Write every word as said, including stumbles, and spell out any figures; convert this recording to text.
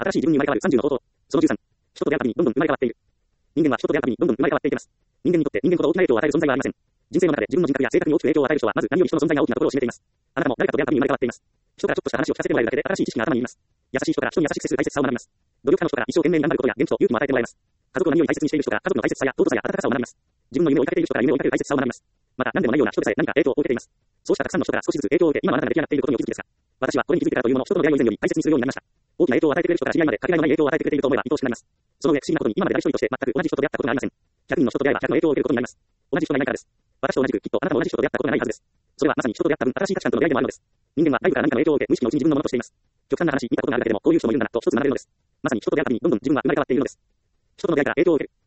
新しい自分に生まれ変わるさんじゅうの法則。そのじゅうさん。人と出会うたびにどんどん生まれ変わっている。人間は人と出会うたびにどんどん生まれ変わっていきます。人間にとって人間ほど大きな影響を与える存在はありません。人生の中で自分の人格や性格に大きく影響を与える人はまず何より人の存在が大きなところを占めています。あなたも誰かと出会うたびに生まれ変わっています。人からちょっとした話を聞かせてもらえるだけで新しい知識が頭に入ります。優しい人から人に優しく接する大切さを学びます。努力家の人から一生懸命に頑張ることや元気と勇気も与えてもらえます。家族の何より大切にしている人から家族の大切さや尊さや温かさを学びます。自分の夢を追いかけている人から夢を追いかける大切さを学びます。また何でもないような人でさえ何か影響を受けています。そうしたたくさんの人から少しずつ影響を受け、今あなたが出来上がっていることにお気づきですが、私はこれに気づいてからというもの、人との出会いを以前より大切にするようになりました。大きな影響を与えてくれる人から知り合いまでかけがえのない影響を与えてくれていると思えば愛おしくなります。その上、不思議なことに今まで誰一人として全く同じ人と出会ったことがありません。ひゃくにんの人と出会えばひゃくの影響を受けることになります。同じ人がいないからです。私と同じくきっとあなたも同じ人と出会ったことがないはずです。それはまさに人と出会った分新しい価値観との出会いでもあるのです。人間は外部から何かの影響を受け無意識のうちに自分のものとしています。極端な話、見たことがあるだけでもこういう人もいるんだなと一つ学べるのです。まさに人と出会うたびにどんどん自分は生まれ変わっているのです。人との出会いから影響を受ける。